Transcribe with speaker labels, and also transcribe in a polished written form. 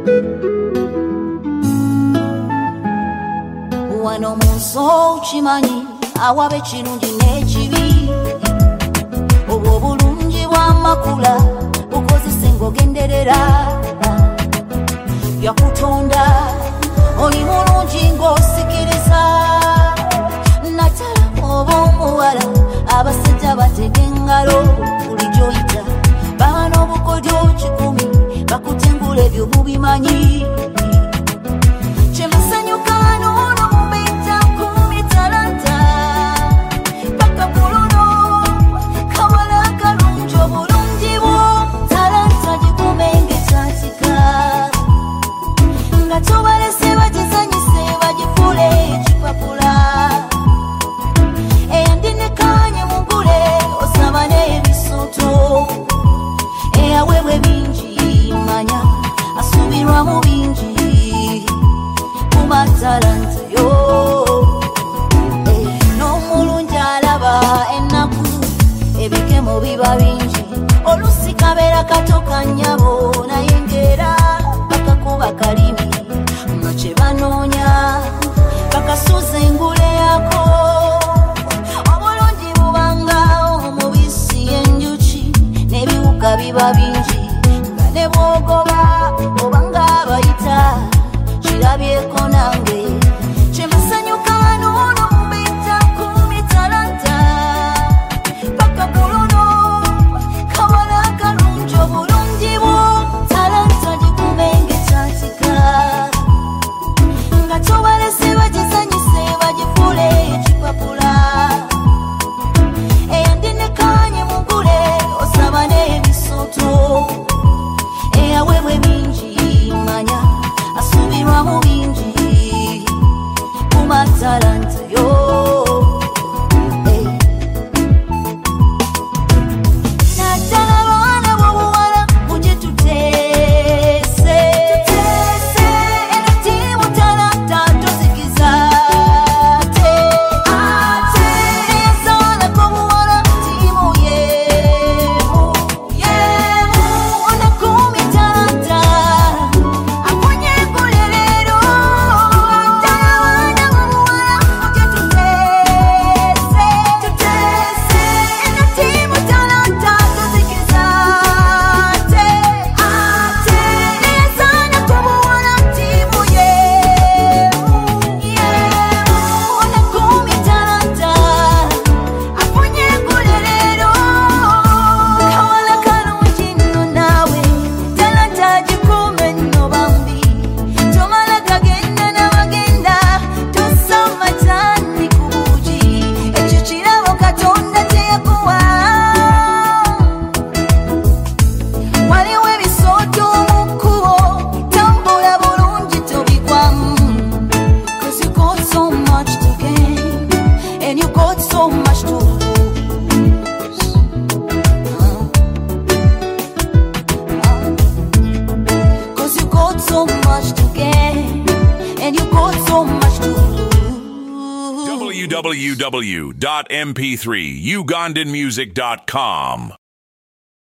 Speaker 1: Wano munso kimanyi awaba ekirungi n'ekibi obwo obulungi bw'amakula bukozese ng'ogenderera yakutonda oli mulungi ng'osikiriza natala oba omuwala abasajja batega engalo buli gy'oyita baana obukodyo 10 bakutengula ebyo mubimanyi kyemusanyuka n'ono mubenta 10 talanta paka buluno kawala kalungi obulungi bwo talanta gikumenga ekyatika nga tobalese bagizanyise bagifule ekipapula eyandinekanye mugule osaba n'ebisooto eyawebwe bingi manya asubirwa mu bingi kumatalanta yo n'omulungi alaba ennaku ebikemo biba bingi olusi kabeera kato kanyabo naye ngera bakakuba kalimi nga kye banoonya bakasuza engule yako obulungi bubanga omubisi enjuki n'ebiwuka biba bingi nga ne bwogoba obanga abayita kirabyeko nange kyemusanyuka n'ono mubenta 10 talanta paka buluno kawala kalungi obulungi bwo talanta gikumenga ekyatika nga tobalese bagizanyise bagifule ekipapula eyandinekanye mugule osaba n'ebisooto eyawebwe bingi manya asubirwa mu bingi kumatalanta yo naddala baana b'obuwala muje tuteese eno ttiimu talanta tozikiza ate eyazaalako obuwala ttiimu yeemu ona 10 talanta afunye engule leero ddala baana b'obuwala muje tuteese eno ttiimu talanta tozikiza ate eyazaalako obuwala ttiimu yeemu ona 10 talanta afunye engule leero kawala kalungi nno naawe talanta gikuume nno bambi tomala kagenda n'abagenda tossa matani ku buugi ekyo kirabo katonda teyakuwa waliwo ebisooto mu kkubo tambula bulungi tobigwamu 'cause you got so much to gain and you got so much to lose. 'Cause you got so much to gain and you got so much to lose.
Speaker 2: www.mp3ugandanmusic.com